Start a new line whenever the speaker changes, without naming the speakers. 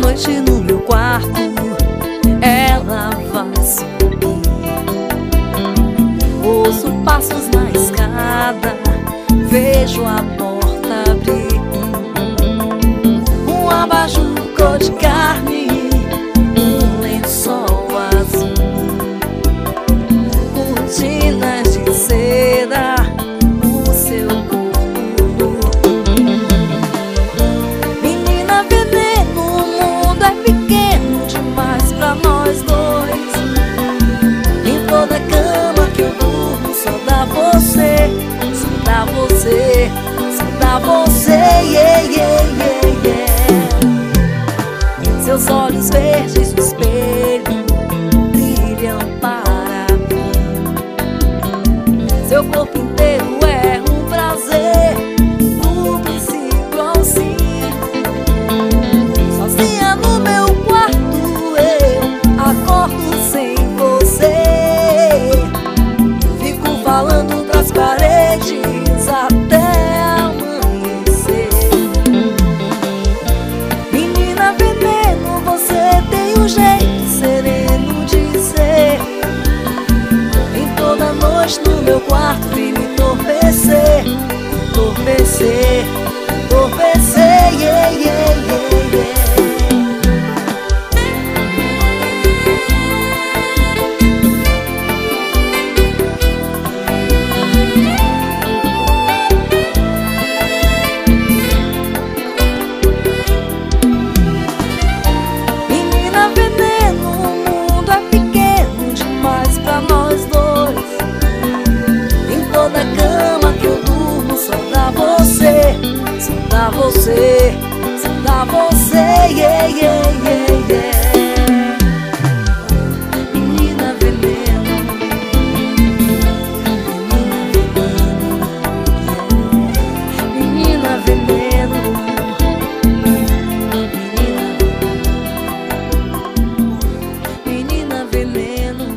noite no meu quarto ela vai subir. Ouço passos na escada, vejo a porta abrir. Um abajur cor de carne, um lençol azul, cortinas de seda, o seu corpo nu. Menina veneno, o mundo é pequeno demais pra nós dois. Em toda cama que eu durmo só dá você, só dá você, só dá você, yeah, yeah, yeah, yeah. Seus olhos verdes no espelho brilham para mim. Seu corpo inteiro é um prazer, do princípio ao fim. Sozinha no meu quarto eu acordo sem você. Fico falando pras paredes até amanhecer. Menina veneno, você tem um jeito sereno de ser. Em toda noite no meu quarto vem me entorpecer, entorpecer, entorpecer, yeah, yeah, yeah, yeah. Menina veneno, o mundo é pequeno demais pra nós dois. Em toda cama que eu durmo só dá você, só dá você, só dá você, yeah, yeah, yeah, yeah. Menina veneno, menina veneno, menina veneno, menina veneno.